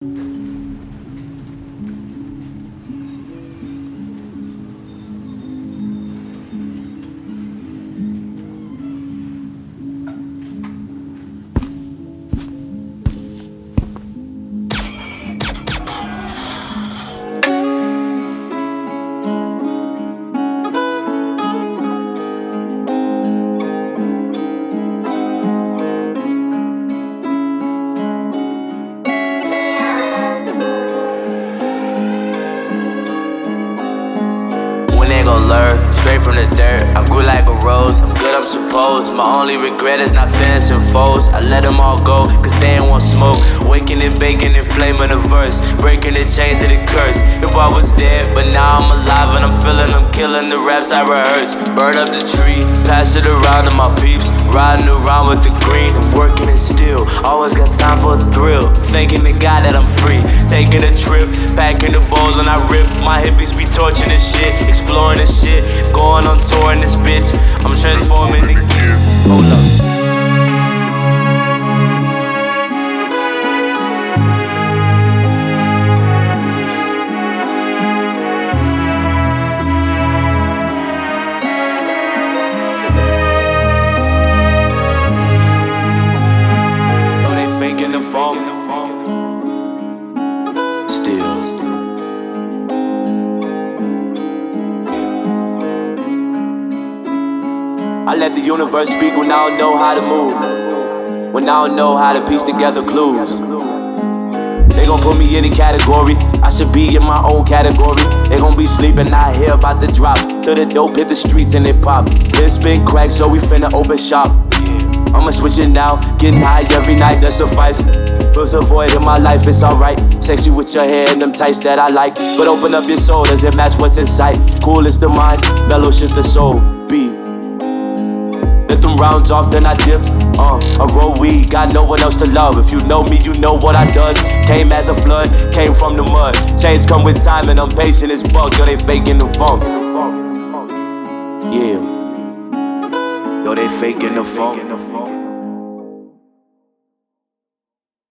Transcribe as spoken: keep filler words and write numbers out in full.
Straight from the dirt, I grew like a rose. I'm good, I'm supposed. My only regret is not finishing foes. I let them all go, cause they ain't want smoke. Waking and baking and flaming the verse. Breaking the chains of the curse. If I was dead, but now I'm alive and I'm feeling I'm killing the raps I rehearse. Burn up the tree, pass it around to my peeps. Riding around with the green and working it still. Always got time for a thrill. Thanking the God that I'm free. Taking a trip, packing the bowl and I rip. My hippies be torching this shit, exploring this shit. Going on tour in this bitch, I'm transforming the gear. Hold up. No, they faking the phone. Still. I let the universe speak when I don't know how to move. When I don't know how to piece together clues. They gon' put me in a category, I should be in my own category. They gon' be sleeping, I hear about the drop. Till the dope hit the streets and it pop. It's been cracked, so we finna open shop. I'ma switch it now, getting high every night, that suffice. Feels a void in my life, it's alright. Sexy with your hair and them tights that I like. But open up your soul, does it match what's in sight? Cool is the mind, mellow shit the soul. Be let them rounds off, then I dip. Uh, I roll weed, got no one else to love. If you know me, you know what I does. Came as a flood, came from the mud. Change come with time and I'm patient as fuck. Yo, they faking the funk. Yeah. Yo, they faking the funk.